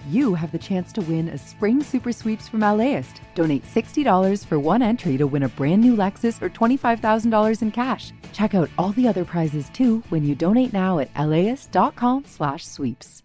you have the chance to win a spring super sweeps from LAist. Donate $60 for one entry to win a brand new Lexus or $25,000 in cash. Check out all the other prizes too when you donate now at laist.com/sweeps.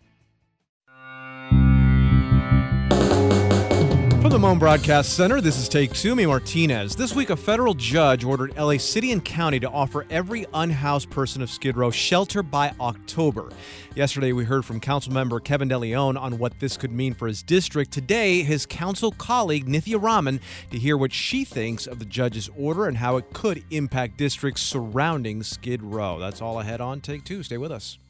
From the Moan Broadcast Center, this is Take Two. Me, Martinez. This week, a federal judge ordered LA City and County to offer every unhoused person of Skid Row shelter by October. Yesterday, we heard from council member Kevin DeLeon on what this could mean for his district. Today, his council colleague, Nithya Raman, to hear what she thinks of the judge's order and how it could impact districts surrounding Skid Row. That's all ahead on Take Two. Stay with us.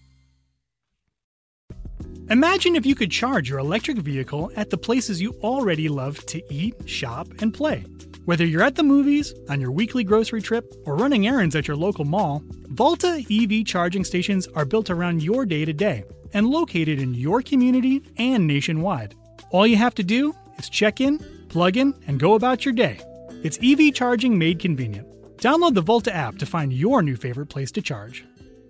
Imagine if you could charge your electric vehicle at the places you already love to eat, shop, and play. Whether you're at the movies, on your weekly grocery trip, or running errands at your local mall, Volta EV charging stations are built around your day-to-day and located in your community and nationwide. All you have to do is check in, plug in, and go about your day. It's EV charging made convenient. Download the Volta app to find your new favorite place to charge.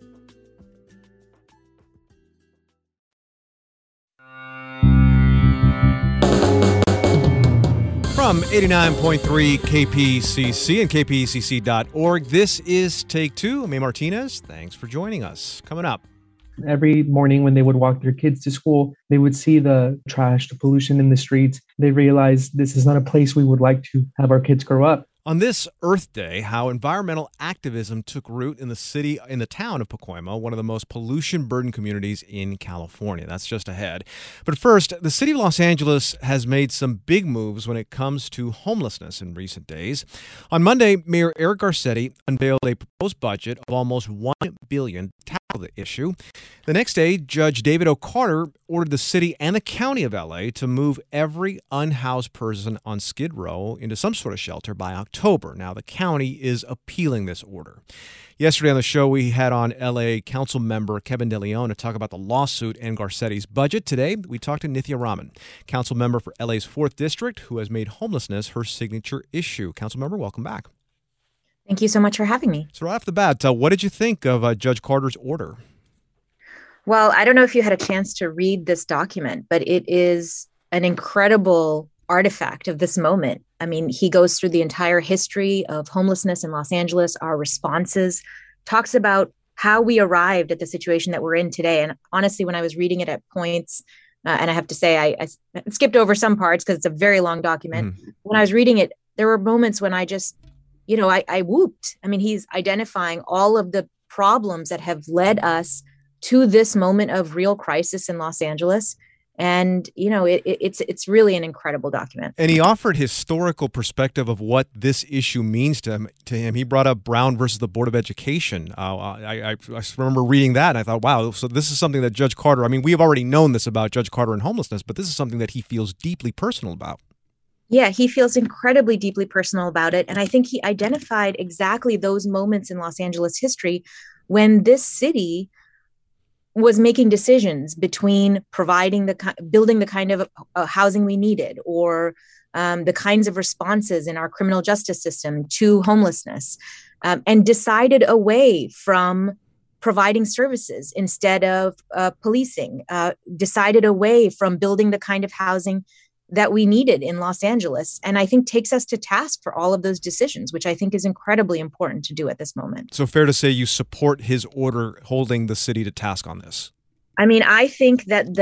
From 89.3 KPCC and kpcc.org, this is Take Two. I'm A. Martinez. Thanks for joining us. Coming up. Every morning when they would walk their kids to school, they would see the trash, the pollution in the streets. They realized this is not a place we would like to have our kids grow up. On this Earth Day, how environmental activism took root in the town of Pacoima, one of the most pollution-burdened communities in California. That's just ahead. But first, the city of Los Angeles has made some big moves when it comes to homelessness in recent days. On Monday, Mayor Eric Garcetti unveiled a proposed budget of almost $1 billion to tackle the issue. The next day, Judge David O'Carter ordered the city and the county of LA to move every unhoused person on Skid Row into some sort of shelter by October. Now, the county is appealing this order. Yesterday on the show, we had on LA Council member Kevin DeLeon to talk about the lawsuit and Garcetti's budget. Today, we talked to Nithya Raman, council member for LA's 4th District, who has made homelessness her signature issue. Council member, welcome back. Thank you so much for having me. So right off the bat, what did you think of Judge Carter's order? Well, I don't know if you had a chance to read this document, but it is an incredible artifact of this moment. I mean, he goes through the entire history of homelessness in Los Angeles, our responses, talks about how we arrived at the situation that we're in today. And honestly, when I was reading it at points, and I have to say, I skipped over some parts because it's a very long document. When I was reading it, there were moments when I just, I whooped. I mean, he's identifying all of the problems that have led us to this moment of real crisis in Los Angeles. And, it's really an incredible document. And he offered historical perspective of what this issue means to him. He brought up Brown versus the Board of Education. I remember reading that, and I thought, wow, so this is something that Judge Carter, I mean, we have already known this about Judge Carter and homelessness, but this is something that he feels deeply personal about. Yeah, he feels incredibly deeply personal about it. And I think he identified exactly those moments in Los Angeles history when this city was making decisions between building the kind of housing we needed, or the kinds of responses in our criminal justice system to homelessness, and decided away from providing services instead of policing, decided away from building the kind of housing that we needed in Los Angeles. And I think takes us to task for all of those decisions, which I think is incredibly important to do at this moment. So fair to say you support his order holding the city to task on this? I mean, I think that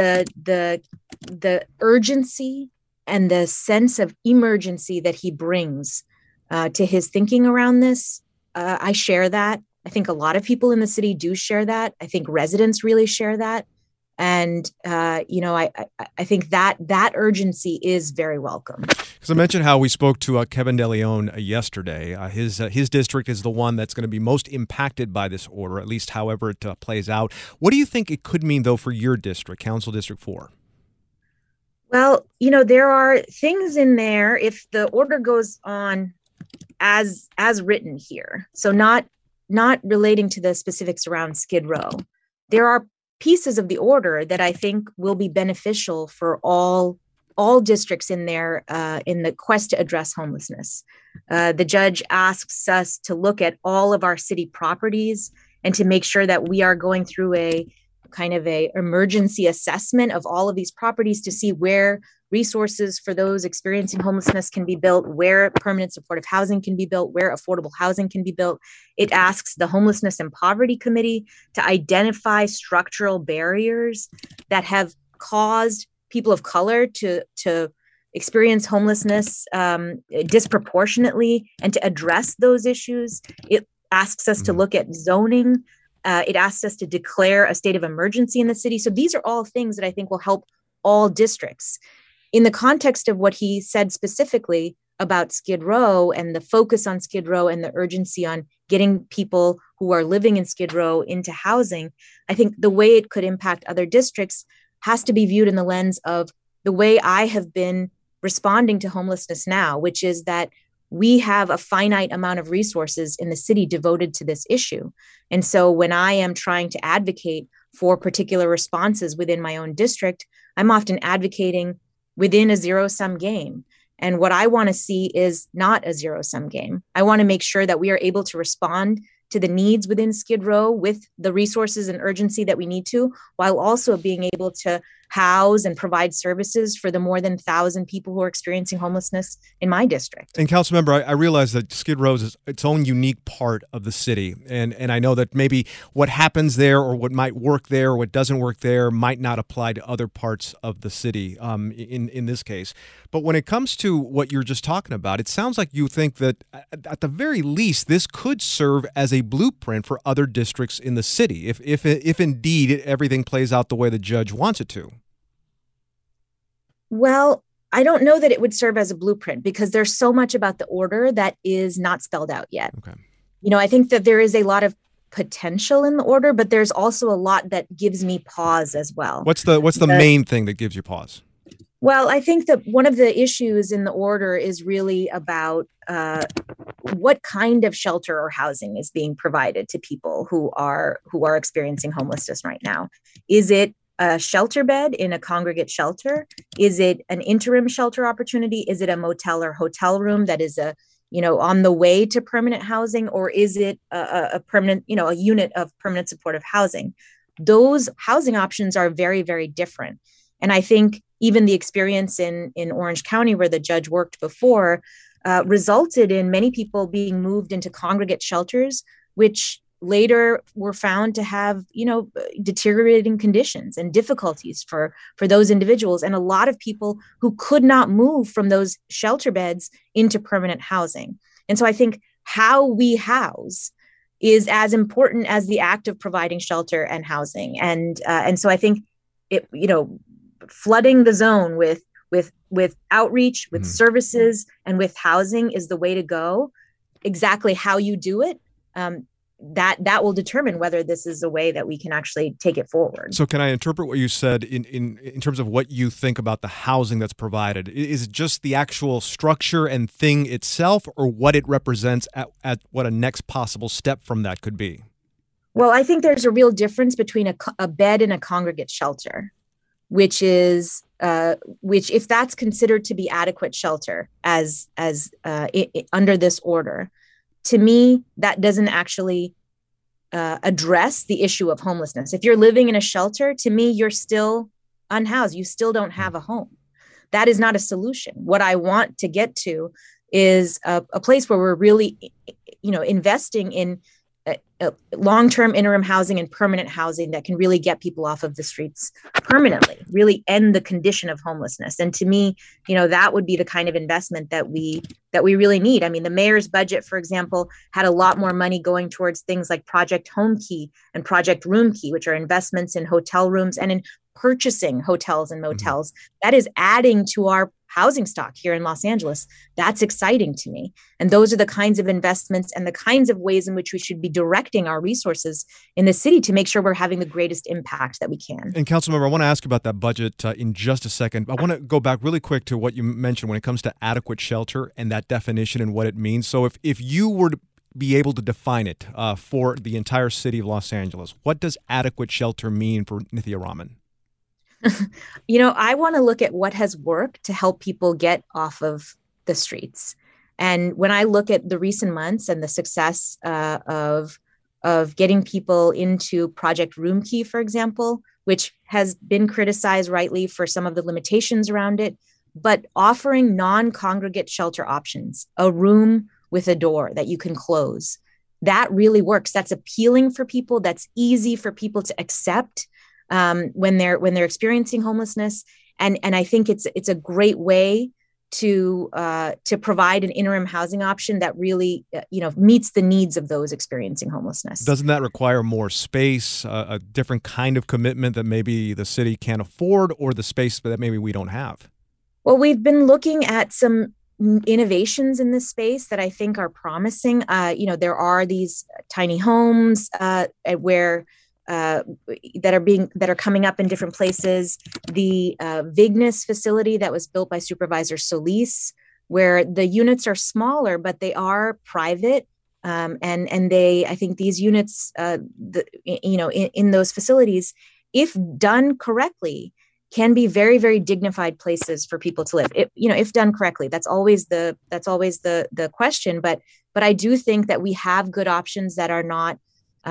the urgency and the sense of emergency that he brings to his thinking around this, I share that. I think a lot of people in the city do share that. I think residents really share that. And, I think that urgency is very welcome. Because I mentioned how we spoke to Kevin DeLeon yesterday. His district is the one that's going to be most impacted by this order, at least however it plays out. What do you think it could mean, though, for your district, Council District 4? Well, there are things in there if the order goes on as written here. So not relating to the specifics around Skid Row. There are pieces of the order that I think will be beneficial for all districts in there in the quest to address homelessness. The judge asks us to look at all of our city properties and to make sure that we are going through a kind of a emergency assessment of all of these properties to see where resources for those experiencing homelessness can be built, where permanent supportive housing can be built, where affordable housing can be built. It asks the Homelessness and Poverty Committee to identify structural barriers that have caused people of color to experience homelessness disproportionately and to address those issues. It asks us to look at zoning. It asks us to declare a state of emergency in the city. So these are all things that I think will help all districts. In the context of what he said specifically about Skid Row and the focus on Skid Row and the urgency on getting people who are living in Skid Row into housing, I think the way it could impact other districts has to be viewed in the lens of the way I have been responding to homelessness now, which is that we have a finite amount of resources in the city devoted to this issue. And so when I am trying to advocate for particular responses within my own district, I'm often advocating within a zero-sum game. And what I want to see is not a zero-sum game. I want to make sure that we are able to respond to the needs within Skid Row with the resources and urgency that we need to, while also being able to house and provide services for the more than 1,000 people who are experiencing homelessness in my district. And Councilmember, I realize that Skid Row is its own unique part of the city. And I know that maybe what happens there or what might work there or what doesn't work there might not apply to other parts of the city in this case. But when it comes to what you're just talking about, it sounds like you think that at the very least, this could serve as a blueprint for other districts in the city, if indeed everything plays out the way the judge wants it to. Well, I don't know that it would serve as a blueprint because there's so much about the order that is not spelled out yet. Okay. I think that there is a lot of potential in the order, but there's also a lot that gives me pause as well. What's the main thing that gives you pause? Well, I think that one of the issues in the order is really about what kind of shelter or housing is being provided to people who are experiencing homelessness right now. Is it a shelter bed in a congregate shelter? Is it an interim shelter opportunity? Is it a motel or hotel room that is on the way to permanent housing? Or is it a permanent, a unit of permanent supportive housing? Those housing options are very, very different. And I think even the experience in Orange County, where the judge worked before, resulted in many people being moved into congregate shelters, which later were found to have, deteriorating conditions and difficulties for those individuals, and a lot of people who could not move from those shelter beds into permanent housing. And so I think how we house is as important as the act of providing shelter and housing. And so I think it, flooding the zone with outreach, with services, and with housing is the way to go. Exactly how you do it, that will determine whether this is a way that we can actually take it forward. So can I interpret what you said in terms of what you think about the housing that's provided? Is it just the actual structure and thing itself, or what it represents at what a next possible step from that could be? Well, I think there's a real difference between a bed and a congregate shelter, which if that's considered to be adequate shelter as under this order, to me, that doesn't actually address the issue of homelessness. If you're living in a shelter, to me, you're still unhoused. You still don't have a home. That is not a solution. What I want to get to is a place where we're really, investing in long-term interim housing and permanent housing that can really get people off of the streets permanently, really end the condition of homelessness. And to me, that would be the kind of investment that we really need. I mean, the mayor's budget, for example, had a lot more money going towards things like Project Home Key and Project Room Key, which are investments in hotel rooms and in purchasing hotels and motels. That is adding to our housing stock here in Los Angeles. That's exciting to me. And those are the kinds of investments and the kinds of ways in which we should be directing our resources in the city to make sure we're having the greatest impact that we can. And Councilmember, I want to ask about that budget in just a second. I want to go back really quick to what you mentioned when it comes to adequate shelter and that definition and what it means. So if you were to be able to define it for the entire city of Los Angeles, what does adequate shelter mean for Nithya Raman? I want to look at what has worked to help people get off of the streets. And when I look at the recent months and the success of of getting people into Project Roomkey, for example, which has been criticized rightly for some of the limitations around it, but offering non-congregate shelter options, a room with a door that you can close. That really works. That's appealing for people. That's easy for people to accept when they're experiencing homelessness. And I think it's a great way to provide an interim housing option that really meets the needs of those experiencing homelessness. Doesn't that require more space, a different kind of commitment that maybe the city can't afford, or the space that maybe we don't have? Well, we've been looking at some innovations in this space that I think are promising. There are these tiny homes where that are coming up in different places. The Vignes facility that was built by Supervisor Solis, where the units are smaller, but they are private. And I think these units, in those facilities, if done correctly, can be very, very dignified places for people to live. If done correctly, that's always the question. But I do think that we have good options that are not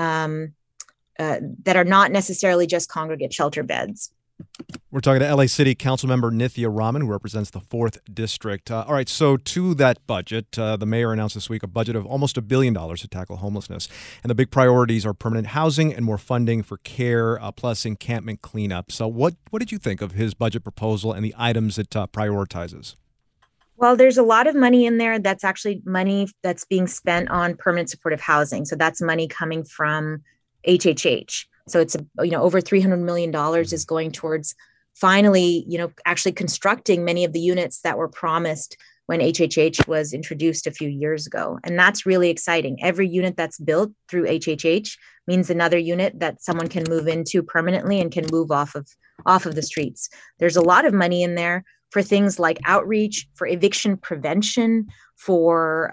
necessarily just congregate shelter beds. We're talking to LA City Councilmember Nithya Raman, who represents the 4th District. All right, so to that budget, the mayor announced this week a budget of almost $1 billion to tackle homelessness. And the big priorities are permanent housing and more funding for care, plus encampment cleanup. So what did you think of his budget proposal and the items it prioritizes? Well, there's a lot of money in there that's actually money that's being spent on permanent supportive housing. So that's money coming from HHH. So it's over $300 million is going towards finally, actually constructing many of the units that were promised when HHH was introduced a few years ago. And that's really exciting. Every unit that's built through HHH means another unit that someone can move into permanently and can move off of the streets. There's a lot of money in there for things like outreach, for eviction prevention, for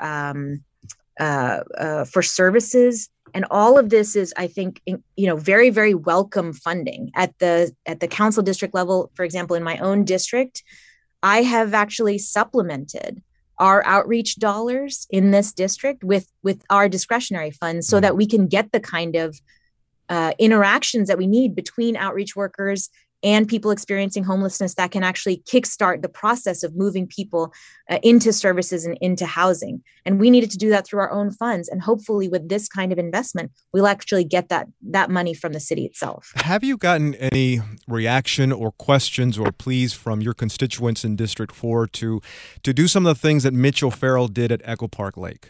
services. And all of this is, I think, very, very welcome funding at the council district level. For example, in my own district, I have actually supplemented our outreach dollars in this district with our discretionary funds so that we can get the kind of interactions that we need between outreach workers and people experiencing homelessness that can actually kickstart the process of moving people into services and into housing. And we needed to do that through our own funds. And hopefully with this kind of investment, we'll actually get that money from the city itself. Have you gotten any reaction or questions or pleas from your constituents in District 4 to do some of the things that Mitch O'Farrell did at Echo Park Lake?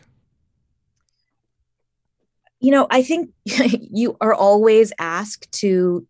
I think you are always asked to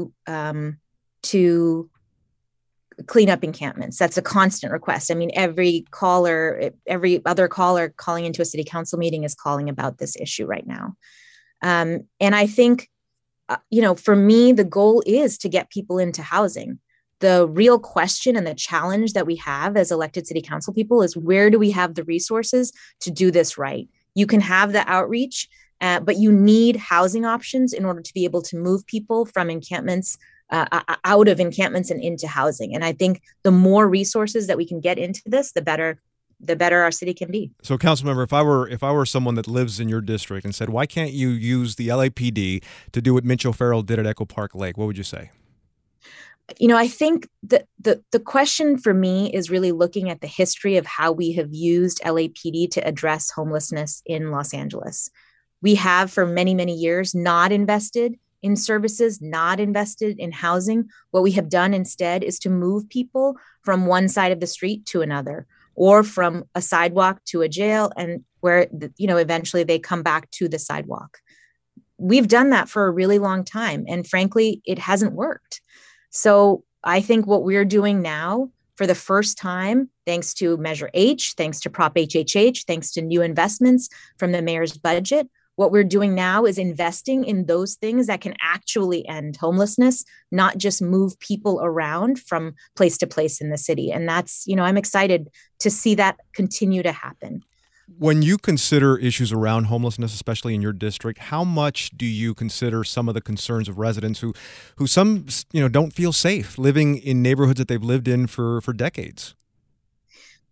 clean up encampments. That's a constant request. I mean, every other caller calling into a city council meeting is calling about this issue right now. And I think, for me, the goal is to get people into housing. The real question and the challenge that we have as elected city council people is, where do we have the resources to do this right? You can have the outreach, but you need housing options in order to be able to move people from encampments out of encampments and into housing. And I think the more resources that we can get into this, the better our city can be. So, Councilmember, if I were someone that lives in your district and said, why can't you use the LAPD to do what Mitch O'Farrell did at Echo Park Lake, what would you say? I think the question for me is really looking at the history of how we have used LAPD to address homelessness in Los Angeles. We have for many, many years not invested in services, not invested in housing. What we have done instead is to move people from one side of the street to another, or from a sidewalk to a jail, and where, eventually they come back to the sidewalk. We've done that for a really long time, and frankly, it hasn't worked. So I think what we're doing now, for the first time, thanks to Measure H, thanks to Prop HHH, thanks to new investments from the mayor's budget, what we're doing now is investing in those things that can actually end homelessness, not just move people around from place to place in the city. And that's, I'm excited to see that continue to happen. When you consider issues around homelessness, especially in your district, how much do you consider some of the concerns of residents who some, don't feel safe living in neighborhoods that they've lived in for decades?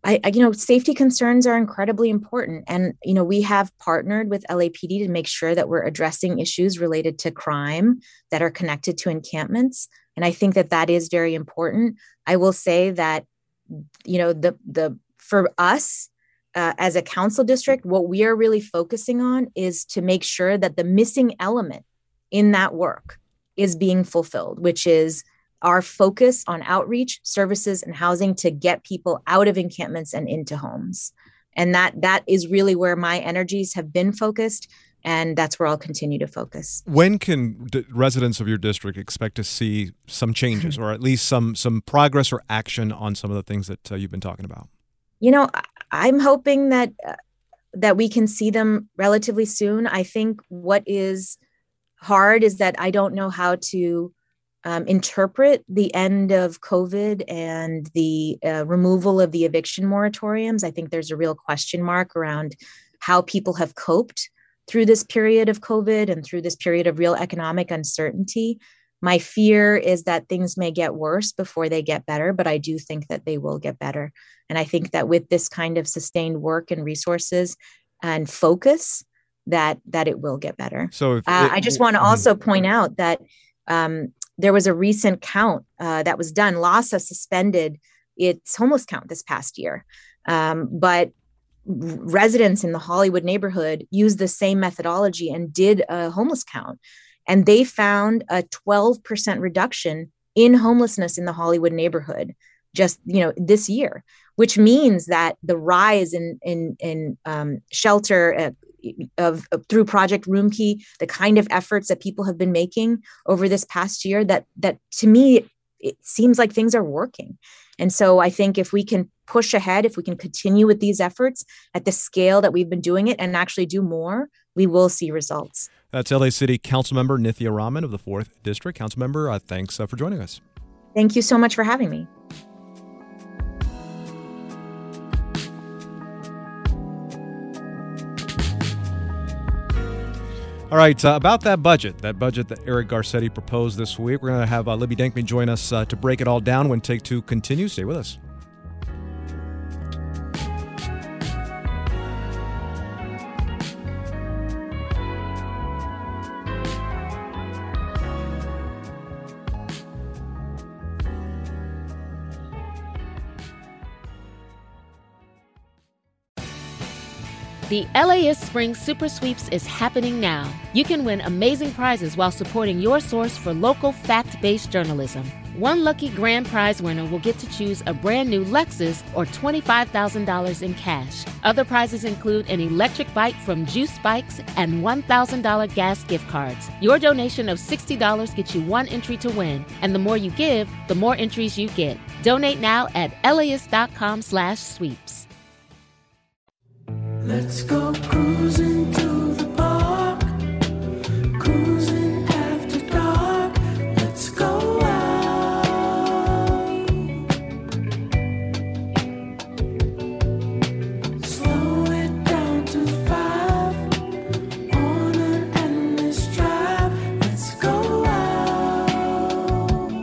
Safety concerns are incredibly important. And, we have partnered with LAPD to make sure that we're addressing issues related to crime that are connected to encampments. And I think that is very important. I will say that, for us as a council district, what we are really focusing on is to make sure that the missing element in that work is being fulfilled, which is our focus on outreach, services, and housing to get people out of encampments and into homes. And that is really where my energies have been focused, and that's where I'll continue to focus. When can residents of your district expect to see some changes, or at least some progress or action on some of the things that you've been talking about? I'm hoping that we can see them relatively soon. I think what is hard is that I don't know how to interpret the end of COVID and the removal of the eviction moratoriums. I think there's a real question mark around how people have coped through this period of COVID and through this period of real economic uncertainty. My fear is that things may get worse before they get better, but I do think that they will get better. And I think that with this kind of sustained work and resources and focus, that it will get better. So I just want to also point out that there was a recent count that was done. LAHSA suspended its homeless count this past year, but residents in the Hollywood neighborhood used the same methodology and did a homeless count. And they found a 12% reduction in homelessness in the Hollywood neighborhood just, this year, which means that the rise in shelter through Project Roomkey, the kind of efforts that people have been making over this past year, that to me, it seems like things are working. And so I think if we can push ahead, if we can continue with these efforts at the scale that we've been doing it and actually do more, we will see results. That's LA City Councilmember Nithya Raman of the 4th District. Councilmember, thanks for joining us. Thank you so much for having me. All right, about that budget that Eric Garcetti proposed this week, we're going to have Libby Denkman join us to break it all down when Take Two continues. Stay with us. The LAist Spring Super Sweeps is happening now. You can win amazing prizes while supporting your source for local fact-based journalism. One lucky grand prize winner will get to choose a brand new Lexus or $25,000 in cash. Other prizes include an electric bike from Juice Bikes and $1,000 gas gift cards. Your donation of $60 gets you one entry to win, and the more you give, the more entries you get. Donate now at LAist.com/sweeps. Let's go cruising to the park, cruising after dark. Let's go out, slow it down to 5 on an endless drive. Let's go out,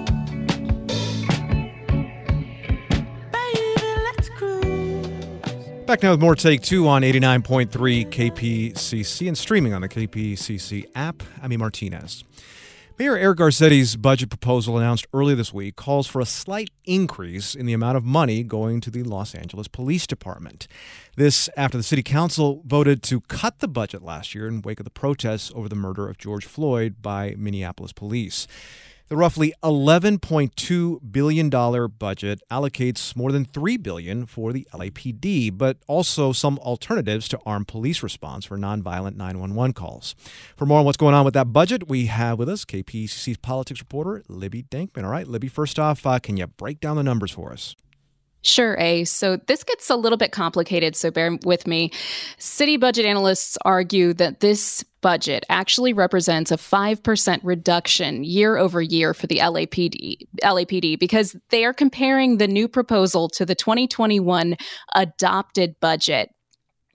baby, let's cruise. Back now with more Take Two on 89.3 KPCC and streaming on the KPCC app. I'm Martinez. Mayor Eric Garcetti's budget proposal announced earlier this week calls for a slight increase in the amount of money going to the Los Angeles Police Department. This after the city council voted to cut the budget last year in wake of the protests over the murder of George Floyd by Minneapolis police. The roughly $11.2 billion budget allocates more than $3 billion for the LAPD, but also some alternatives to armed police response for nonviolent 911 calls. For more on what's going on with that budget, we have with us KPCC's politics reporter, Libby Denkman. All right, Libby, first off, can you break down the numbers for us? Sure, A. So this gets a little bit complicated, so bear with me. City budget analysts argue that this budget actually represents a 5% reduction year over year for the LAPD because they are comparing the new proposal to the 2021 adopted budget.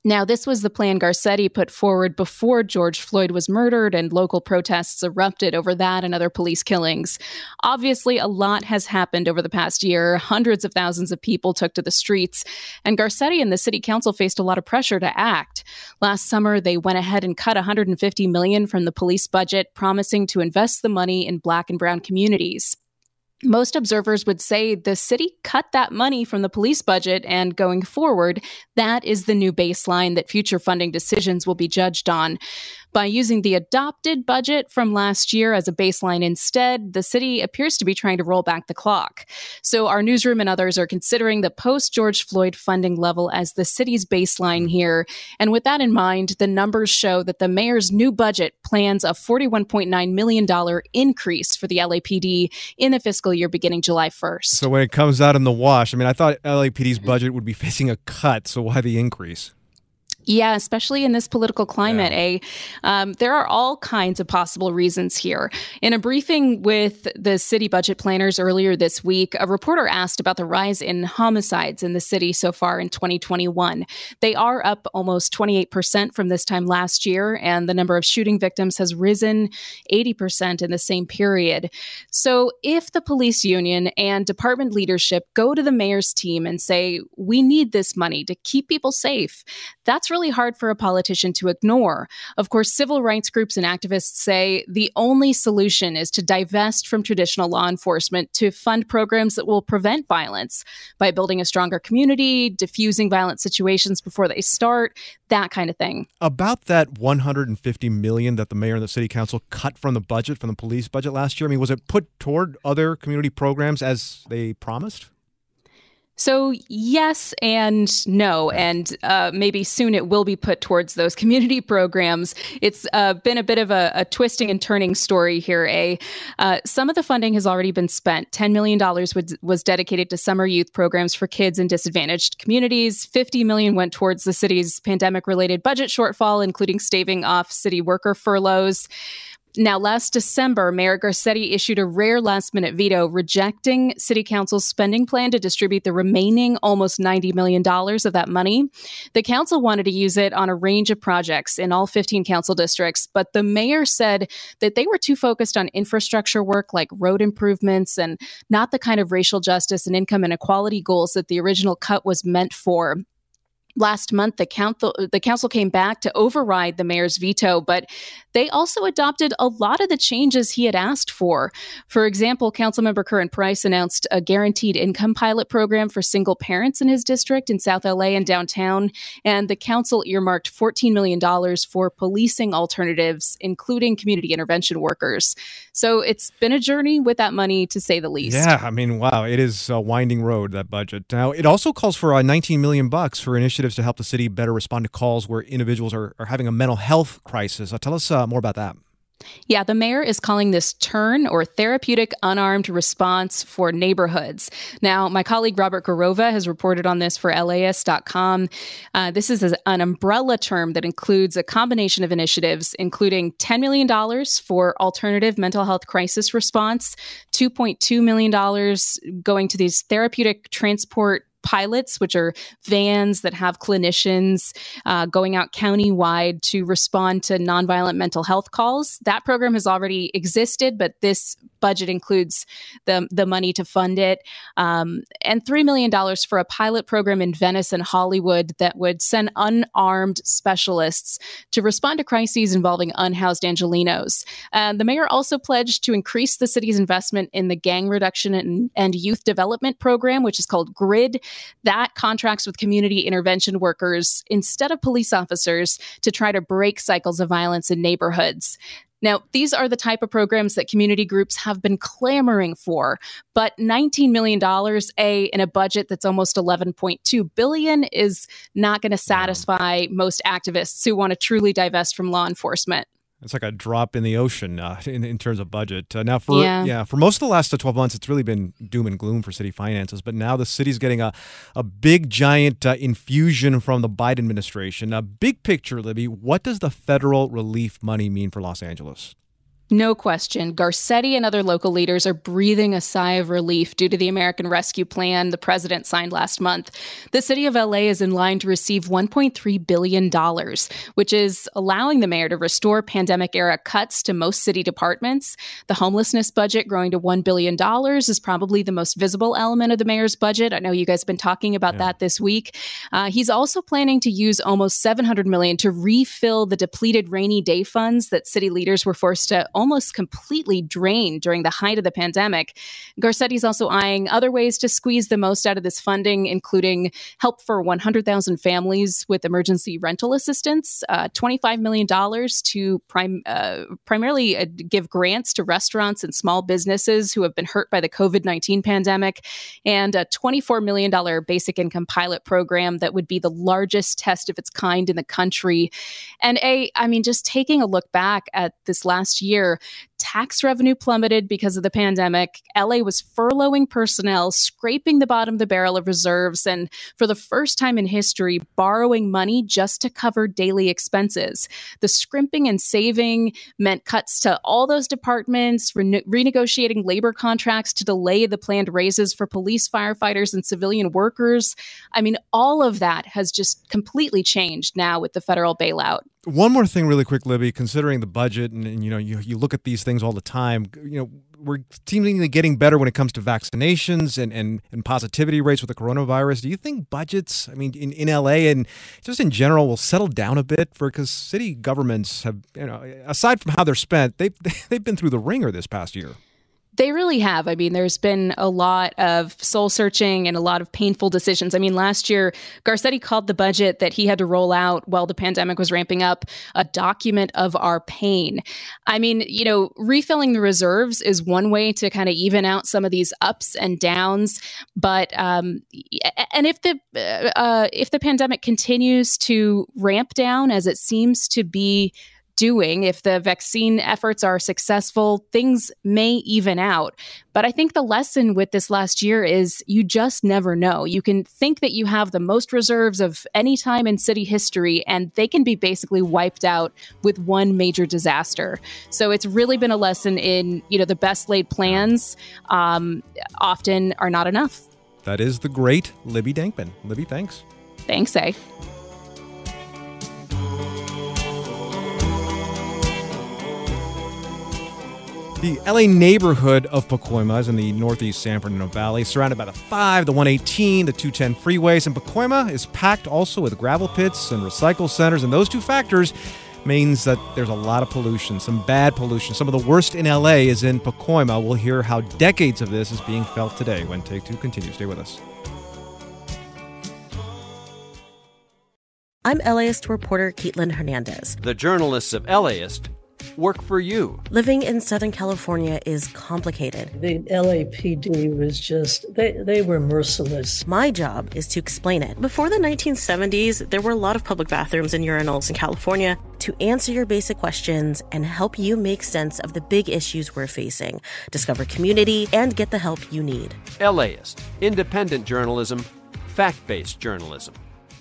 Now, this was the plan Garcetti put forward before George Floyd was murdered and local protests erupted over that and other police killings. Obviously, a lot has happened over the past year. Hundreds of thousands of people took to the streets, and Garcetti and the city council faced a lot of pressure to act. Last summer, they went ahead and cut $150 million from the police budget, promising to invest the money in Black and brown communities. Most observers would say the city cut that money from the police budget, and going forward, that is the new baseline that future funding decisions will be judged on. By using the adopted budget from last year as a baseline instead, the city appears to be trying to roll back the clock. So our newsroom and others are considering the post-George Floyd funding level as the city's baseline here. And with that in mind, the numbers show that the mayor's new budget plans a $41.9 million increase for the LAPD in the fiscal year beginning July 1st. So when it comes out in the wash, I mean, I thought LAPD's budget would be facing a cut, so why the increase? Yeah, especially in this political climate, there are all kinds of possible reasons here. In a briefing with the city budget planners earlier this week, a reporter asked about the rise in homicides in the city so far in 2021. They are up almost 28% from this time last year, and the number of shooting victims has risen 80% in the same period. So if the police union and department leadership go to the mayor's team and say, we need this money to keep people safe, that's really hard for a politician to ignore. Of course, civil rights groups and activists say the only solution is to divest from traditional law enforcement to fund programs that will prevent violence by building a stronger community, diffusing violent situations before they start, that kind of thing. About that $150 million that the mayor and the city council cut from the budget, from the police budget last year, I mean, was it put toward other community programs as they promised? So yes and no, and maybe soon it will be put towards those community programs. It's been a bit of a twisting and turning story here. Some of the funding has already been spent. $10 million was dedicated to summer youth programs for kids in disadvantaged communities. $50 million went towards the city's pandemic-related budget shortfall, including staving off city worker furloughs. Now, last December, Mayor Garcetti issued a rare last-minute veto rejecting City Council's spending plan to distribute the remaining almost $90 million of that money. The council wanted to use it on a range of projects in all 15 council districts, but the mayor said that they were too focused on infrastructure work like road improvements and not the kind of racial justice and income inequality goals that the original cut was meant for. Last month, the council came back to override the mayor's veto, but they also adopted a lot of the changes he had asked for. For example, Councilmember Curran Price announced a guaranteed income pilot program for single parents in his district in South LA and downtown, and the council earmarked $14 million for policing alternatives, including community intervention workers. So it's been a journey with that money, to say the least. Yeah, I mean, wow, it is a winding road, that budget. Now, it also calls for $19 million for initiatives to help the city better respond to calls where individuals are having a mental health crisis. Tell us more about that. Yeah, the mayor is calling this TURN, or Therapeutic Unarmed Response for Neighborhoods. Now, my colleague Robert Garova has reported on this for LAist.com. This is an umbrella term that includes a combination of initiatives, including $10 million for alternative mental health crisis response, $2.2 million going to these therapeutic transport pilots, which are vans that have clinicians going out countywide to respond to nonviolent mental health calls. That program has already existed, but this budget includes the money to fund it, and $3 million for a pilot program in Venice and Hollywood that would send unarmed specialists to respond to crises involving unhoused Angelenos. The mayor also pledged to increase the city's investment in the gang reduction and youth development program, which is called GRID. That contracts with community intervention workers instead of police officers to try to break cycles of violence in neighborhoods. Now, these are the type of programs that community groups have been clamoring for, but $19 million in a budget that's almost $11.2 billion is not going to satisfy most activists who want to truly divest from law enforcement. It's like a drop in the ocean in terms of budget. Now, for most of the last 12 months, it's really been doom and gloom for city finances. But now the city's getting a big, giant infusion from the Biden administration. Big picture, Libby, what does the federal relief money mean for Los Angeles? No question. Garcetti and other local leaders are breathing a sigh of relief due to the American Rescue Plan the president signed last month. The city of LA is in line to receive $1.3 billion, which is allowing the mayor to restore pandemic-era cuts to most city departments. The homelessness budget growing to $1 billion is probably the most visible element of the mayor's budget. I know you guys have been talking about that this week. He's also planning to use almost $700 million to refill the depleted rainy day funds that city leaders were forced to almost completely drained during the height of the pandemic. Garcetti's also eyeing other ways to squeeze the most out of this funding, including help for 100,000 families with emergency rental assistance, $25 million to primarily give grants to restaurants and small businesses who have been hurt by the COVID-19 pandemic, and a $24 million basic income pilot program that would be the largest test of its kind in the country. And just taking a look back at this last year, tax revenue plummeted because of the pandemic. LA was furloughing personnel, scraping the bottom of the barrel of reserves, and for the first time in history, borrowing money just to cover daily expenses. The scrimping and saving meant cuts to all those departments, renegotiating labor contracts to delay the planned raises for police, firefighters, and civilian workers. All of that has just completely changed now with the federal bailout. One more thing really quick, Libby, considering the budget and you look at these things all the time, we're seemingly getting better when it comes to vaccinations and positivity rates with the coronavirus. Do you think budgets, in LA and just in general, will settle down a bit? Because city governments have, aside from how they're spent, they've been through the ringer this past year. They really have. There's been a lot of soul searching and a lot of painful decisions. Last year, Garcetti called the budget that he had to roll out while the pandemic was ramping up a document of our pain. Refilling the reserves is one way to kind of even out some of these ups and downs. But if the pandemic continues to ramp down as it seems to be doing, if the vaccine efforts are successful, things may even out. But I think the lesson with this last year is you just never know. You can think that you have the most reserves of any time in city history, and they can be basically wiped out with one major disaster. So it's really been a lesson in, the best laid plans often are not enough. That is the great Libby Dankman. Libby, thanks. Thanks, A. The LA neighborhood of Pacoima is in the northeast San Fernando Valley, surrounded by the 5, the 118, the 210 freeways, and Pacoima is packed also with gravel pits and recycle centers, and those two factors means that there's a lot of pollution, some bad pollution. Some of the worst in LA is in Pacoima. We'll hear how decades of this is being felt today when Take Two continues. Stay with us. I'm LAist reporter Caitlin Hernandez. The journalists of LAist work for you. Living in Southern California is complicated. The LAPD was just, they were merciless. My job is to explain it. Before the 1970s, there were a lot of public bathrooms and urinals in California to answer your basic questions and help you make sense of the big issues we're facing, discover community, and get the help you need. LAist. Independent journalism. Fact-based journalism.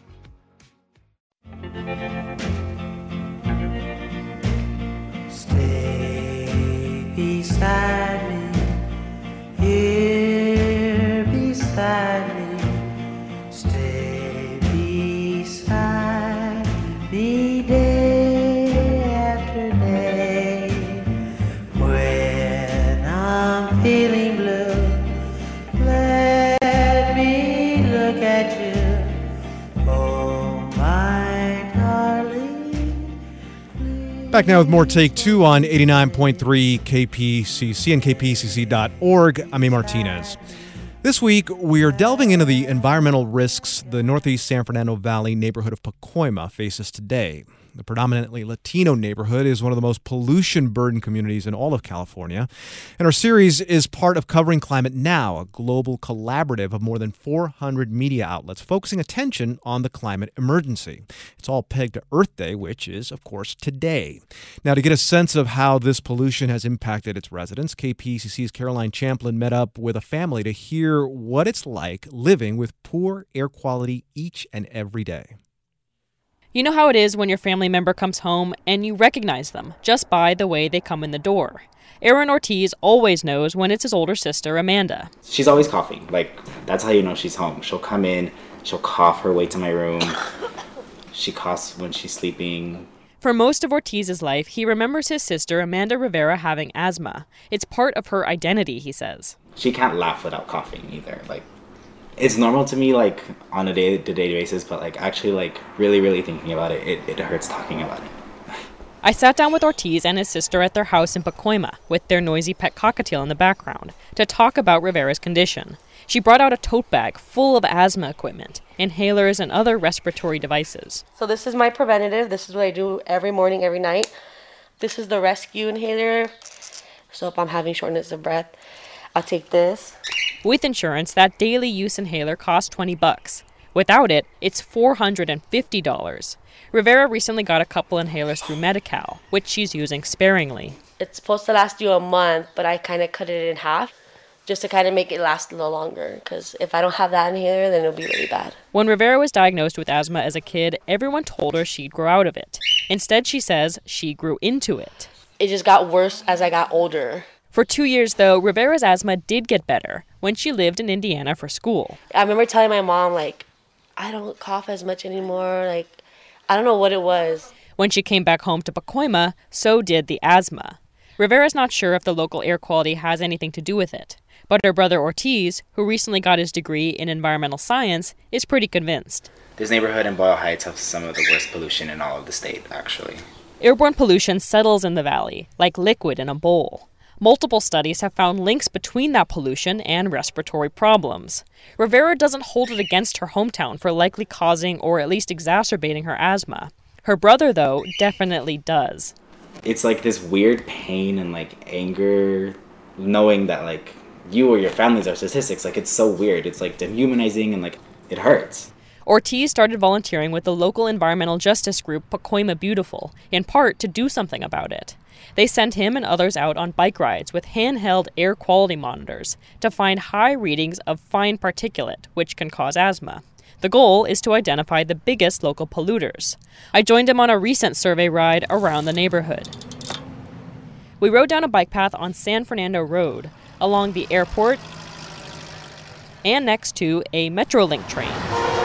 Stay beside me, here beside me. Stay beside me day after day. When I'm feeling blue, let me look at you, oh my darling. Back now with more Take Two on 89.3 KPCC and kpcc.org. I'm A. Martinez. This week, we are delving into the environmental risks the northeast San Fernando Valley neighborhood of Pacoima faces today. The predominantly Latino neighborhood is one of the most pollution-burdened communities in all of California. And our series is part of Covering Climate Now, a global collaborative of more than 400 media outlets focusing attention on the climate emergency. It's all pegged to Earth Day, which is, of course, today. Now, to get a sense of how this pollution has impacted its residents, KPCC's Caroline Champlin met up with a family to hear what it's like living with poor air quality each and every day. You know how it is when your family member comes home and you recognize them just by the way they come in the door. Aaron Ortiz always knows when it's his older sister, Amanda. She's always coughing. Like, that's how you know she's home. She'll come in, she'll cough her way to my room. She coughs when she's sleeping. For most of Ortiz's life, he remembers his sister, Amanda Rivera, having asthma. It's part of her identity, he says. She can't laugh without coughing either. Like, it's normal to me, like, on a day-to-day basis, but, like, actually, like, really thinking about it, it hurts talking about it. I sat down with Ortiz and his sister at their house in Pacoima, with their noisy pet cockatiel in the background, to talk about Rivera's condition. She brought out a tote bag full of asthma equipment, inhalers, and other respiratory devices. So this is my preventative. This is what I do every morning, every night. This is the rescue inhaler. So if I'm having shortness of breath, I'll take this. With insurance, that daily use inhaler costs $20. Without it, it's $450. Rivera recently got a couple inhalers through Medi-Cal, which she's using sparingly. It's supposed to last you a month, but I kind of cut it in half just to kind of make it last a little longer, because if I don't have that inhaler, then it'll be really bad. When Rivera was diagnosed with asthma as a kid, everyone told her she'd grow out of it. Instead, she says she grew into it. It just got worse as I got older. For 2 years, though, Rivera's asthma did get better when she lived in Indiana for school. I remember telling my mom, like, I don't cough as much anymore, like, I don't know what it was. When she came back home to Pacoima, so did the asthma. Rivera's not sure if the local air quality has anything to do with it, but her brother Ortiz, who recently got his degree in environmental science, is pretty convinced. This neighborhood in Boyle Heights has some of the worst pollution in all of the state, actually. Airborne pollution settles in the valley, like liquid in a bowl. Multiple studies have found links between that pollution and respiratory problems. Rivera doesn't hold it against her hometown for likely causing or at least exacerbating her asthma. Her brother, though, definitely does. It's like this weird pain and like anger, knowing that like you or your families are statistics. Like, it's so weird. It's like dehumanizing and like it hurts. Ortiz started volunteering with the local environmental justice group Pacoima Beautiful, in part to do something about it. They sent him and others out on bike rides with handheld air quality monitors to find high readings of fine particulate, which can cause asthma. The goal is to identify the biggest local polluters. I joined him on a recent survey ride around the neighborhood. We rode down a bike path on San Fernando Road, along the airport, and next to a Metrolink train.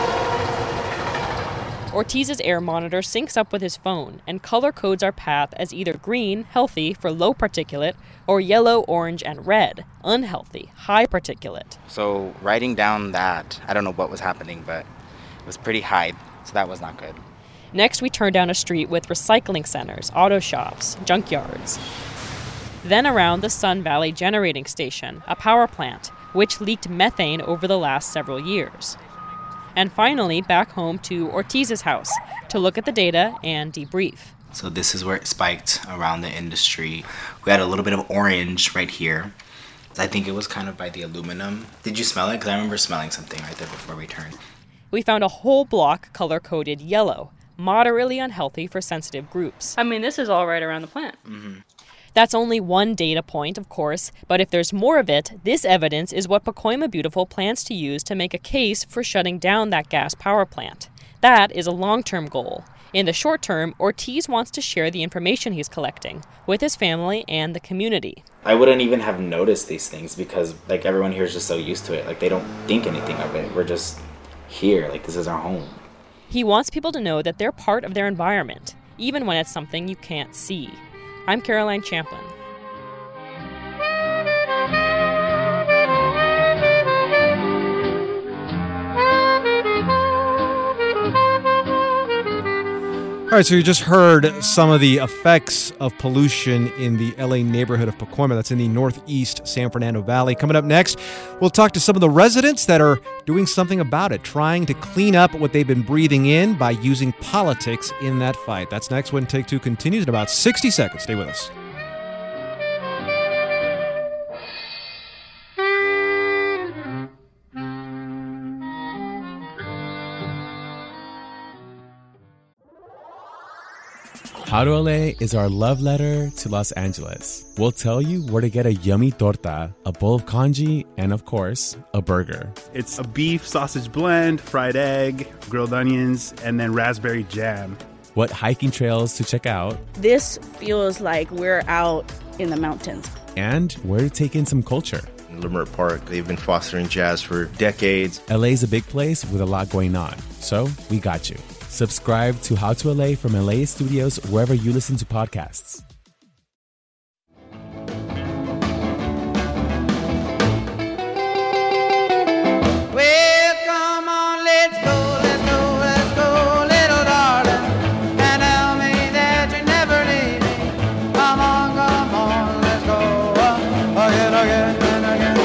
Ortiz's air monitor syncs up with his phone and color codes our path as either green, healthy, for low particulate, or yellow, orange, and red, unhealthy, high particulate. So riding down that, I don't know what was happening, but it was pretty high, so that was not good. Next, we turned down a street with recycling centers, auto shops, junkyards. Then around the Sun Valley Generating Station, a power plant, which leaked methane over the last several years. And finally, back home to Ortiz's house to look at the data and debrief. So this is where it spiked around the industry. We had a little bit of orange right here. I think it was kind of by the aluminum. Did you smell it? Because I remember smelling something right there before we turned. We found a whole block color-coded yellow, moderately unhealthy for sensitive groups. I mean, this is all right around the plant. Mm-hmm. That's only one data point, of course, but if there's more of it, this evidence is what Pacoima Beautiful plans to use to make a case for shutting down that gas power plant. That is a long-term goal. In the short term, Ortiz wants to share the information he's collecting with his family and the community. I wouldn't even have noticed these things because like everyone here is just so used to it. Like, they don't think anything of it. We're just here. Like, this is our home. He wants people to know that they're part of their environment, even when it's something you can't see. I'm Caroline Champlin. All right, so you just heard some of the effects of pollution in the LA neighborhood of Pacoima. That's in the northeast San Fernando Valley. Coming up next, we'll talk to some of the residents that are doing something about it, trying to clean up what they've been breathing in by using politics in that fight. That's next when Take Two continues in about 60 seconds. Stay with us. How to LA is our love letter to Los Angeles. We'll tell you where to get a yummy torta, a bowl of congee, and of course, a burger. It's a beef sausage blend, fried egg, grilled onions, and then raspberry jam. What hiking trails to check out. This feels like we're out in the mountains. And where to take in some culture. Leimert Park, they've been fostering jazz for decades. LA's a big place with a lot going on, so we got you. Subscribe to How to LA from LA Studios wherever you listen to podcasts. Well, come on, let's go, let's go, let's go, little darling. And tell me that you never leave me. Come on, let's go. Again, again, and again.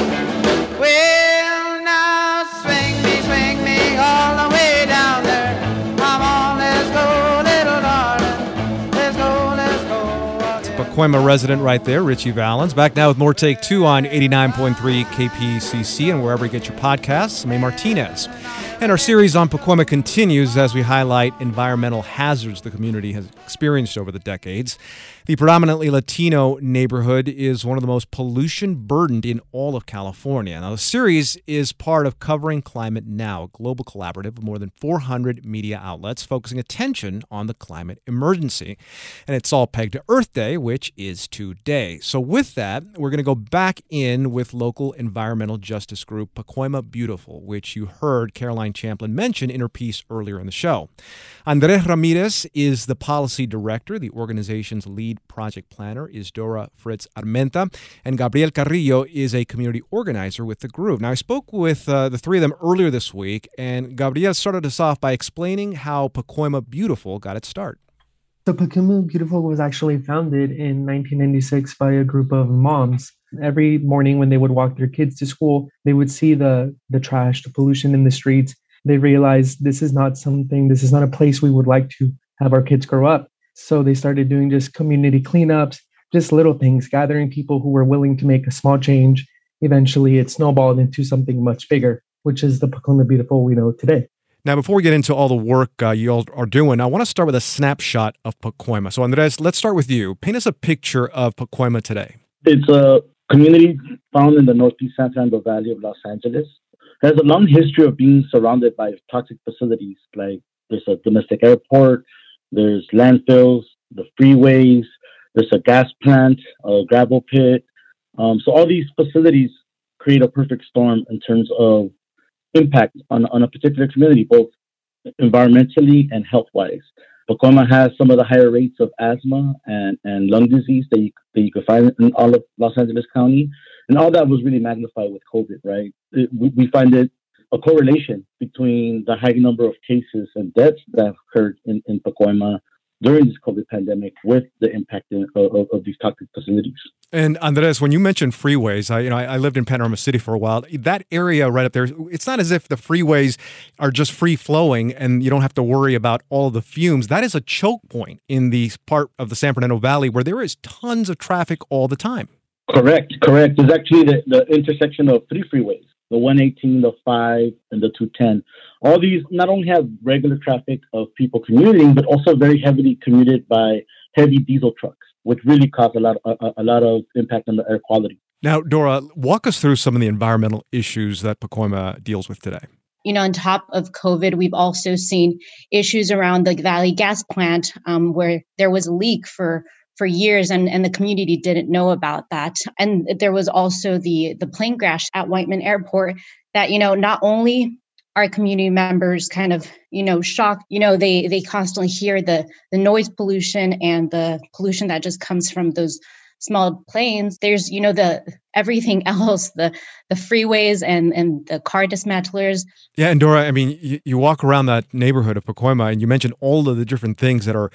Well, now swing me all the way down there. Come on, let's go, little darling. Let's go, let's go. Pacoima resident right there, Richie Valens. Back now with more Take Two on 89.3 KPCC and wherever you get your podcasts. May Martinez. And our series on Pacoima continues as we highlight environmental hazards the community has experienced over the decades. The predominantly Latino neighborhood is one of the most pollution-burdened in all of California. Now, the series is part of Covering Climate Now, a global collaborative of more than 400 media outlets focusing attention on the climate emergency. And it's all pegged to Earth Day, which is today. So with that, we're going to go back in with local environmental justice group Pacoima Beautiful, which you heard Caroline Champlin mention in her piece earlier in the show. Andres Ramirez is the policy director. The organization's lead project planner is Dora Fritz Armenta, and Gabriel Carrillo is a community organizer with the group. Now, I spoke with the three of them earlier this week, and Gabriel started us off by explaining how Pacoima Beautiful got its start. So Pacoima Beautiful was actually founded in 1996 by a group of moms. Every morning when they would walk their kids to school, they would see the trash, the pollution in the streets. They realized this is not a place we would like to have our kids grow up. So they started doing just community cleanups, just little things, gathering people who were willing to make a small change. Eventually, it snowballed into something much bigger, which is the Pacoima Beautiful we know today. Now, before we get into all the work you all are doing, I want to start with a snapshot of Pacoima. So, Andres, let's start with you. Paint us a picture of Pacoima today. It's a community found in the northeast San Fernando Valley of Los Angeles. It has a long history of being surrounded by toxic facilities, like there's a domestic airport, there's landfills, the freeways, there's a gas plant, a gravel pit. So all these facilities create a perfect storm in terms of impact on a particular community, both environmentally and health-wise. Pacoima has some of the higher rates of asthma and lung disease that you could find in all of Los Angeles County. And all that was really magnified with COVID, right? We find it a correlation between the high number of cases and deaths that have occurred in Pacoima during this COVID pandemic with the impact of these toxic facilities. And Andres, when you mentioned freeways, I lived in Panorama City for a while. That area right up there, it's not as if the freeways are just free flowing and you don't have to worry about all of the fumes. That is a choke point in the part of the San Fernando Valley where there is tons of traffic all the time. Correct. It's actually the intersection of three freeways, the 118, the 5, and the 210. All these not only have regular traffic of people commuting, but also very heavily commuted by heavy diesel trucks, which really cause a lot of impact on the air quality. Now, Dora, walk us through some of the environmental issues that Pacoima deals with today. On top of COVID, we've also seen issues around the Valley Gas Plant where there was a leak for years and the community didn't know about that. And there was also the plane crash at Whiteman Airport that, not only are community members kind of, shocked, they constantly hear the noise pollution and the pollution that just comes from those small planes. There's, the everything else, the freeways and the car dismantlers. Yeah, and Dora, you walk around that neighborhood of Pacoima, and you mentioned all of the different things that are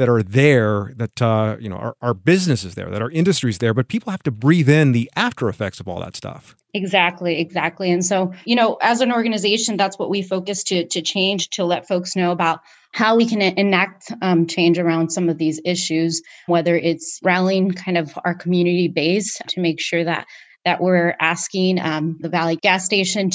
there, that are businesses there, that are industries there, but people have to breathe in the after effects of all that stuff. Exactly. And so, as an organization, that's what we focus to change, to let folks know about how we can enact change around some of these issues, whether it's rallying kind of our community base to make sure that that we're asking the Valley gas station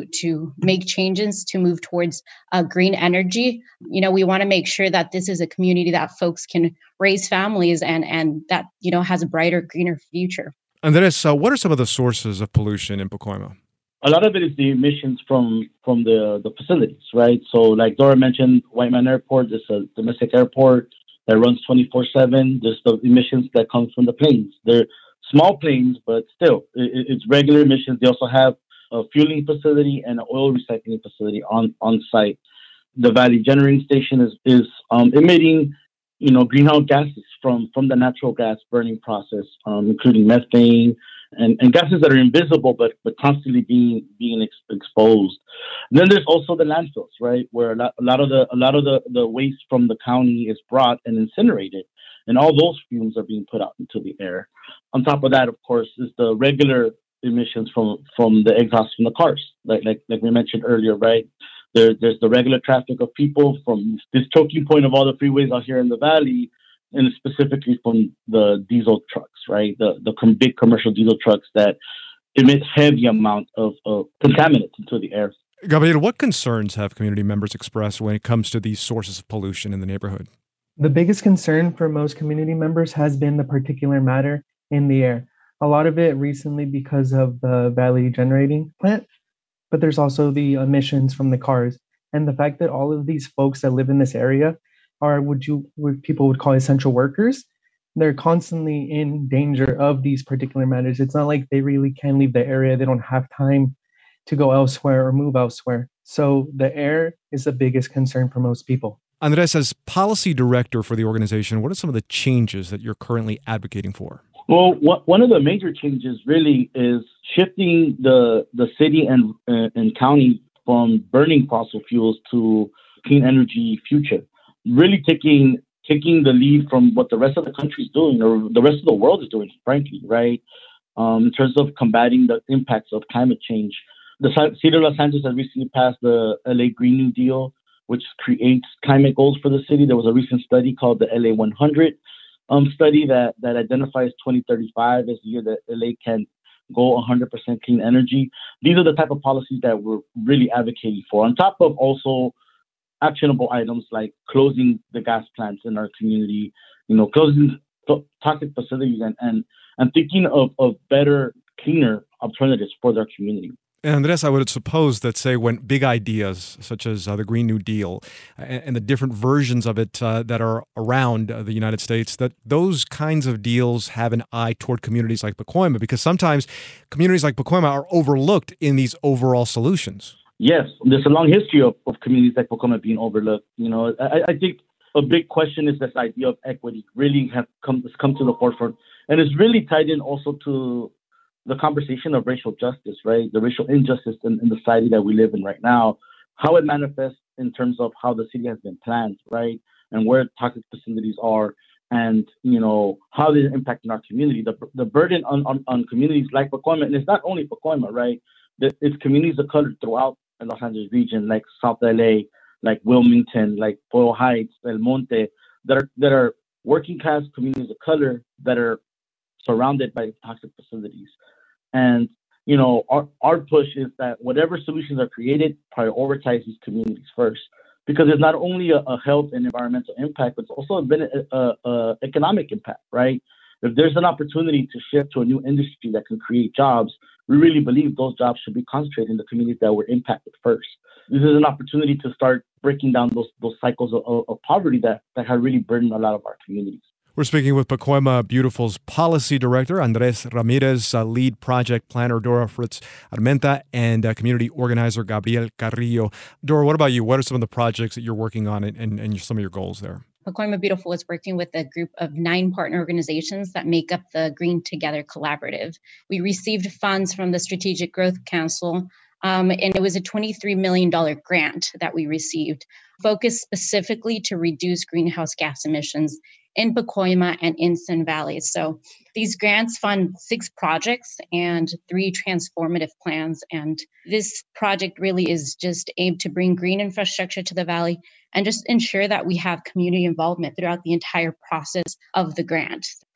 to make changes to move towards green energy. We want to make sure that this is a community that folks can raise families and that, has a brighter, greener future. Andres, what are some of the sources of pollution in Pacoima? A lot of it is the emissions from the facilities, right? So like Dora mentioned, White Man Airport is a domestic airport that runs 24/7. There's the emissions that come from the planes. They're small planes, but still, it's regular emissions. They also have a fueling facility and an oil recycling facility on site. The Valley Generating Station is emitting, greenhouse gases from the natural gas burning process, including methane and gases that are invisible but constantly being exposed. And then there's also the landfills, right, where a lot of the waste from the county is brought and incinerated, and all those fumes are being put out into the air. On top of that, of course, is the regular emissions from the exhaust from the cars, like we mentioned earlier, right? There's the regular traffic of people from this choking point of all the freeways out here in the valley, and specifically from the diesel trucks, right? The big commercial diesel trucks that emit heavy amount of contaminants into the air. Gabriel, what concerns have community members expressed when it comes to these sources of pollution in the neighborhood? The biggest concern for most community members has been the particulate matter in the air. A lot of it recently because of the Valley Generating Plant, but there's also the emissions from the cars. And the fact that all of these folks that live in this area are what people would call essential workers, they're constantly in danger of these particular matters. It's not like they really can leave the area. They don't have time to go elsewhere or move elsewhere. So the air is the biggest concern for most people. Andres, as policy director for the organization, what are some of the changes that you're currently advocating for? Well, one of the major changes really is shifting the city and county from burning fossil fuels to clean energy future. Really taking the lead from what the rest of the country is doing, or the rest of the world is doing, frankly, right? In terms of combating the impacts of climate change. The City of Los Angeles has recently passed the LA Green New Deal, which creates climate goals for the city. There was a recent study called the LA 100 study that identifies 2035 as the year that LA can go 100% clean energy. These are the type of policies that we're really advocating for, on top of also actionable items like closing the gas plants in our community, closing toxic facilities and thinking of better, cleaner alternatives for their community. And Andres, I would suppose that, say, when big ideas such as the Green New Deal and the different versions of it that are around the United States, that those kinds of deals have an eye toward communities like Pacoima, because sometimes communities like Pacoima are overlooked in these overall solutions. Yes, there's a long history of communities like Pacoima being overlooked. I think a big question is this idea of equity really has come to the forefront. And it's really tied in also to the conversation of racial justice, right? The racial injustice in the society that we live in right now, how it manifests in terms of how the city has been planned, right? And where toxic facilities are, and, how they impact in our community. The burden on communities like Pacoima, and it's not only Pacoima, right? It's communities of color throughout the Los Angeles region, like South LA, like Wilmington, like Boyle Heights, El Monte, that are working class communities of color that are surrounded by toxic facilities. And, our push is that whatever solutions are created, prioritize these communities first, because it's not only a health and environmental impact, but it's also a economic impact, right? If there's an opportunity to shift to a new industry that can create jobs, we really believe those jobs should be concentrated in the communities that were impacted first. This is an opportunity to start breaking down those cycles of poverty that have really burdened a lot of our communities. We're speaking with Pacoima Beautiful's Policy Director, Andres Ramirez, Lead Project Planner, Dora Fritz Armenta, and Community Organizer, Gabriel Carrillo. Dora, what about you? What are some of the projects that you're working on and some of your goals there? Pacoima Beautiful is working with a group of 9 partner organizations that make up the Green Together Collaborative. We received funds from the Strategic Growth Council, and it was a $23 million grant that we received, focused specifically to reduce greenhouse gas emissions in Pacoima and in Sin Valley. So these grants fund 6 projects and 3 transformative plans. And this project really is just aimed to bring green infrastructure to the valley and just ensure that we have community involvement throughout the entire process of the grant.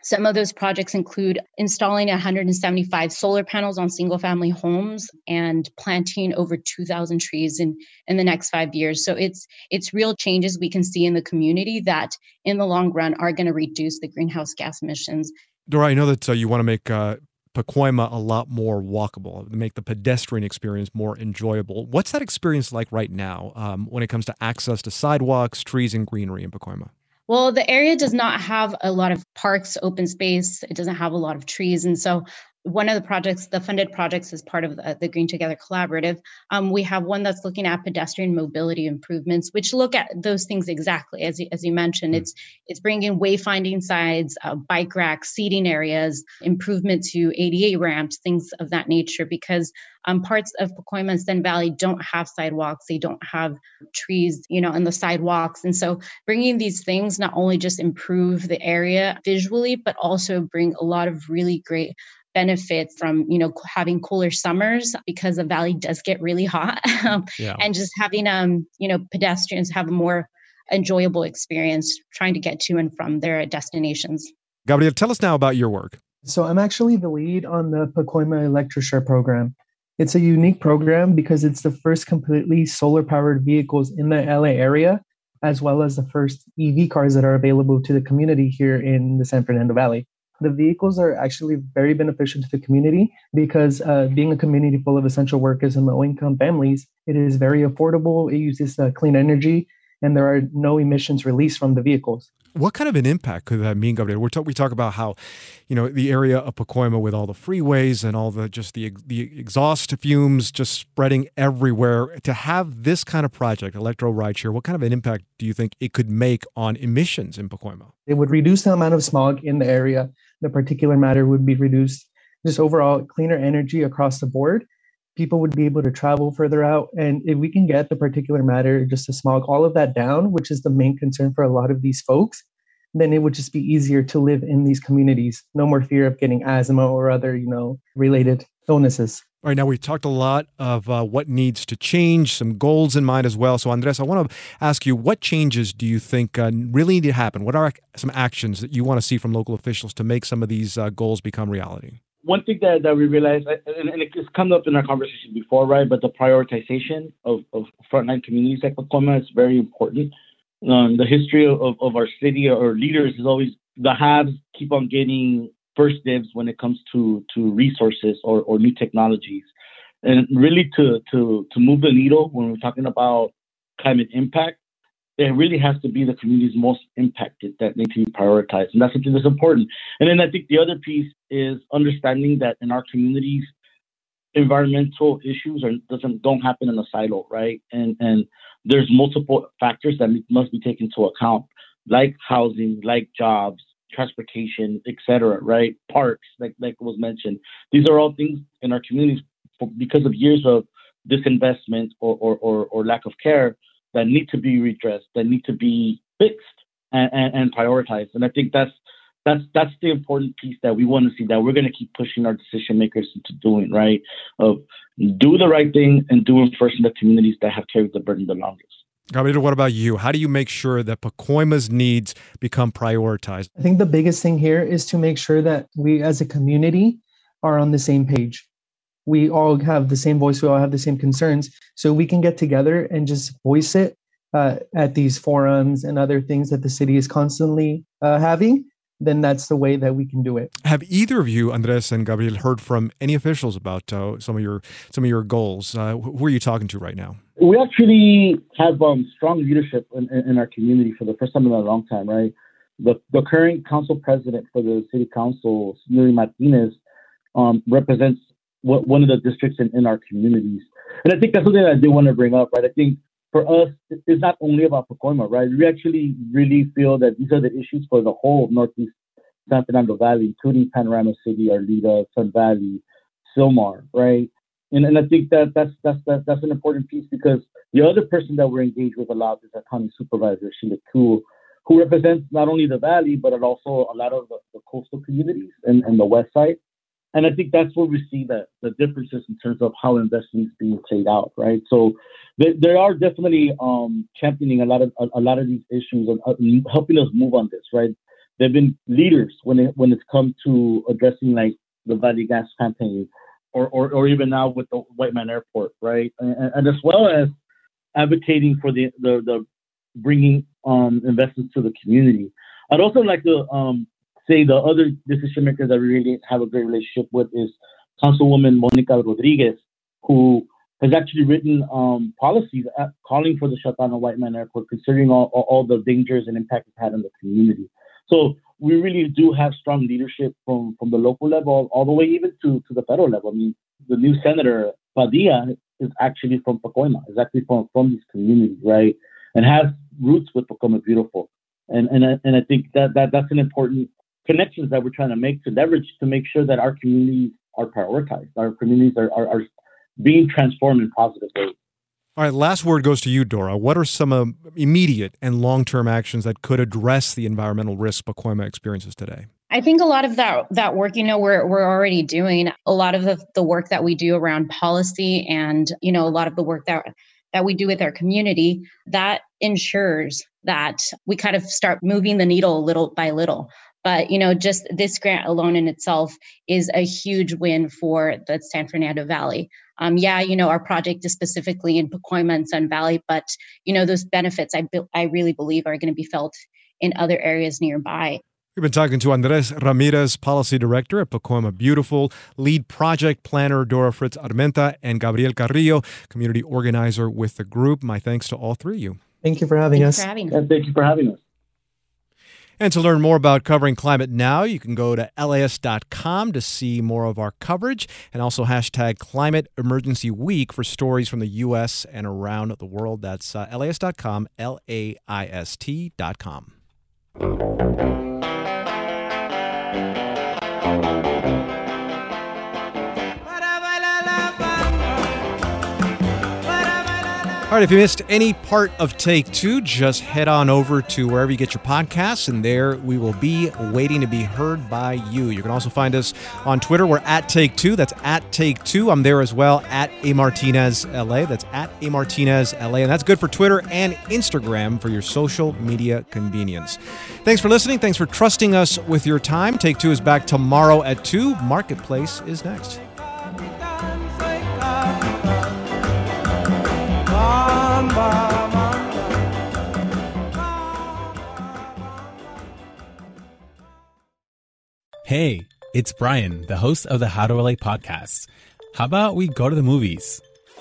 Some of those projects include installing 175 solar panels on single-family homes and planting over 2,000 trees in the next 5 years. So it's real changes we can see in the community that in the long run are going to reduce the greenhouse gas emissions. Dora, I know that you want to make Pacoima a lot more walkable, make the pedestrian experience more enjoyable. What's that experience like right now when it comes to access to sidewalks, trees, and greenery in Pacoima? Well, the area does not have a lot of parks, open space. It doesn't have a lot of trees. And so one of the projects, the funded projects as part of the Green Together Collaborative, we have one that's looking at pedestrian mobility improvements, which look at those things exactly. As you mentioned, it's bringing wayfinding signs, bike racks, seating areas, improvement to ADA ramps, things of that nature, because parts of Pacoima and Sun Valley don't have sidewalks. They don't have trees, on the sidewalks. And so bringing these things not only just improve the area visually, but also bring a lot of really great benefits from, having cooler summers because the valley does get really hot and just having, pedestrians have a more enjoyable experience trying to get to and from their destinations. Gabriel, tell us now about your work. So I'm actually the lead on the Pacoima ElectroShare program. It's a unique program because it's the first completely solar-powered vehicles in the LA area, as well as the first EV cars that are available to the community here in the San Fernando Valley. The vehicles are actually very beneficial to the community because being a community full of essential workers and low-income families, it is very affordable. It uses clean energy, and there are no emissions released from the vehicles. What kind of an impact could that mean, Gabriel? We talk about how, the area of Pacoima with all the freeways and all the exhaust fumes just spreading everywhere. To have this kind of project, Electro Rideshare, what kind of an impact do you think it could make on emissions in Pacoima? It would reduce the amount of smog in the area. The particulate matter would be reduced. Just overall cleaner energy across the board. People would be able to travel further out. And if we can get the particulate matter, just the smog, all of that down, which is the main concern for a lot of these folks, then it would just be easier to live in these communities. No more fear of getting asthma or other, related illnesses. All right, now we've talked a lot of what needs to change, some goals in mind as well. So, Andres, I want to ask you, what changes do you think really need to happen? What are some actions that you want to see from local officials to make some of these goals become reality? One thing that we realized, and it's come up in our conversation before, right, but the prioritization of frontline communities like Pacoima is very important. The history of our city or leaders is always the haves keep on getting first dibs when it comes to resources or new technologies. And really to move the needle when we're talking about climate impact, it really has to be the communities most impacted that need to be prioritized. And that's something that's important. And then I think the other piece is understanding that in our communities, environmental issues don't happen in a silo, right? And there's multiple factors that must be taken into account, like housing, like jobs, transportation, etc., right? Parks, like was mentioned. These are all things in our communities because of years of disinvestment or lack of care that need to be redressed, that need to be fixed and prioritized. And I think that's the important piece that we want to see, that we're going to keep pushing our decision makers into doing, right? Of do the right thing and do it first in the communities that have carried the burden the longest. Gabriel, what about you? How do you make sure that Pacoima's needs become prioritized? I think the biggest thing here is to make sure that we as a community are on the same page. We all have the same voice. We all have the same concerns. So we can get together and just voice it at these forums and other things that the city is constantly having. Then that's the way that we can do it. Have either of you, Andres and Gabriel, heard from any officials about some of your goals? Who are you talking to right now? We actually have strong leadership in our community for the first time in a long time, right? The current council president for the city council, Yuri Martinez, represents one of the districts in our communities. And I think that's something that I do want to bring up, right? I think for us, it's not only about Pacoima, right? We actually really feel that these are the issues for the whole Northeast San Fernando Valley, including Panorama City, Arleta, Sun Valley, Sylmar, right? And I think that's an important piece because the other person that we're engaged with a lot is our county supervisor, Sheila Kuhl, who represents not only the valley, but also a lot of the coastal communities and the west side. And I think that's where we see the differences in terms of how investment is being played out, right? So they are definitely championing a lot of these issues and helping us move on this, right? they've been leaders when it's come to addressing like the Valley Gas campaign, or even now with the White Man Airport, right? And as well as advocating for the bringing investments to the community. I'd also like to say the other decision makers that we really have a great relationship with is Councilwoman Monica Rodriguez, who has actually written policies calling for the shutdown of White Man Airport, considering all the dangers and impact it's had on the community. So we really do have strong leadership from the local level all the way even to the federal level. I mean, the new Senator Padilla is actually from Pacoima, is actually from these communities, right? And has roots with Pacoima Beautiful. And I think that's an important connections that we're trying to make to leverage to make sure that our communities are prioritized. Our communities are being transformed in positive ways. All right, last word goes to you, Dora. What are some immediate and long-term actions that could address the environmental risks Pacoima experiences today? I think a lot of that work, we're already doing. A lot of the work that we do around policy and, a lot of the work that we do with our community, that ensures that we kind of start moving the needle little by little. But, just this grant alone in itself is a huge win for the San Fernando Valley. Our project is specifically in Pacoima and Sun Valley, but, those benefits I really believe are going to be felt in other areas nearby. We've been talking to Andres Ramirez, Policy Director at Pacoima Beautiful, Lead Project Planner Dora Fritz Armenta, and Gabriel Carrillo, Community Organizer with the group. My thanks to all three of you. Thank you for having us. Thank you for having us. And to learn more about covering climate now, you can go to LAist.com to see more of our coverage, and also hashtag Climate Emergency Week for stories from the U.S. and around the world. That's LAist.com, LAIST.com. All right, if you missed any part of Take Two, just head on over to wherever you get your podcasts, and there we will be waiting to be heard by you. You can also find us on Twitter. We're at Take Two. That's at Take Two. I'm there as well, at A Martinez LA. That's at A Martinez LA. And that's good for Twitter and Instagram for your social media convenience. Thanks for listening. Thanks for trusting us with your time. Take Two is back tomorrow at 2. Marketplace is next. Hey, it's Brian, the host of the How to LA podcast. How about we go to the movies?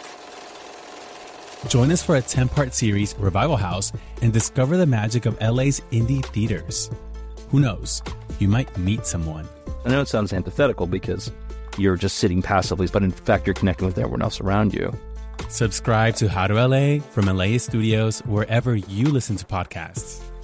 Join us for a 10-part series, Revival House, and discover the magic of LA's indie theaters. Who knows? You might meet someone. I know it sounds antithetical because you're just sitting passively, but in fact, you're connecting with everyone else around you. Subscribe to How to LA from LA Studios wherever you listen to podcasts.